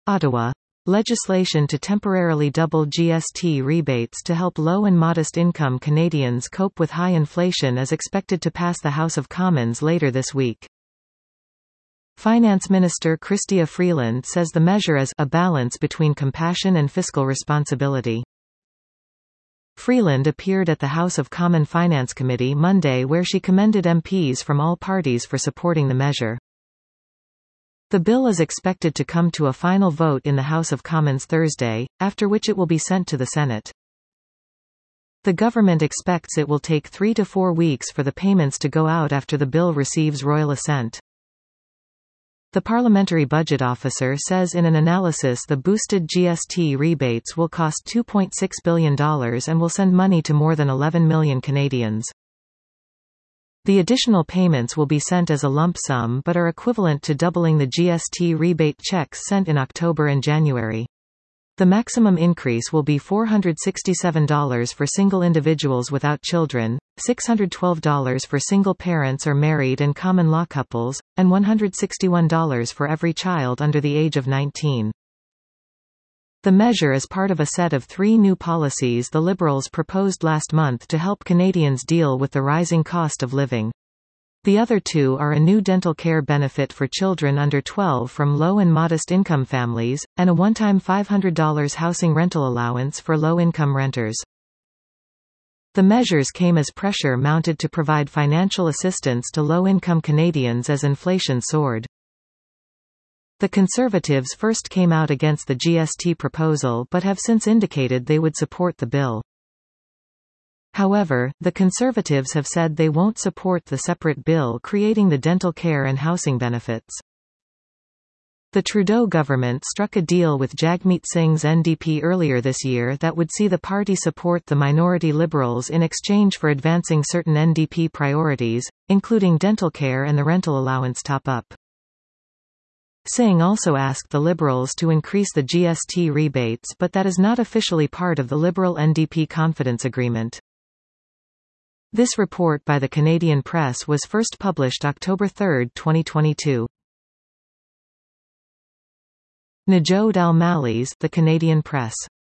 Ottawa. Legislation to temporarily double GST rebates to help low and modest income Canadians cope with high inflation is expected to pass the House of Commons later this week. Finance Minister Chrystia Freeland says the measure is a balance between compassion and fiscal responsibility. Freeland appeared at the House of Commons Finance Committee Monday where she commended MPs from all parties for supporting the measure. The bill is expected to come to a final vote in the House of Commons Thursday, after which it will be sent to the Senate. The government expects it will take 3 to 4 weeks for the payments to go out after the bill receives royal assent. The Parliamentary Budget Officer says in an analysis the boosted GST rebates will cost $2.6 billion and will send money to more than 11 million Canadians. The additional payments will be sent as a lump sum but are equivalent to doubling the GST rebate checks sent in October and January. The maximum increase will be $467 for single individuals without children, $612 for single parents or married and common law couples, and $161 for every child under the age of 19. The measure is part of a set of 3 new policies the Liberals proposed last month to help Canadians deal with the rising cost of living. The other 2 are a new dental care benefit for children under 12 from low and modest income families, and a one-time $500 housing rental allowance for low-income renters. The measures came as pressure mounted to provide financial assistance to low-income Canadians as inflation soared. The Conservatives first came out against the GST proposal but have since indicated they would support the bill. However, the Conservatives have said they won't support the separate bill creating the dental care and housing benefits. The Trudeau government struck a deal with Jagmeet Singh's NDP earlier this year that would see the party support the minority Liberals in exchange for advancing certain NDP priorities, including dental care and the rental allowance top-up. Singh also asked the Liberals to increase the GST rebates but that is not officially part of the Liberal-NDP confidence agreement. This report by the Canadian Press was first published October 3, 2022. Najot Al-Malli's The Canadian Press.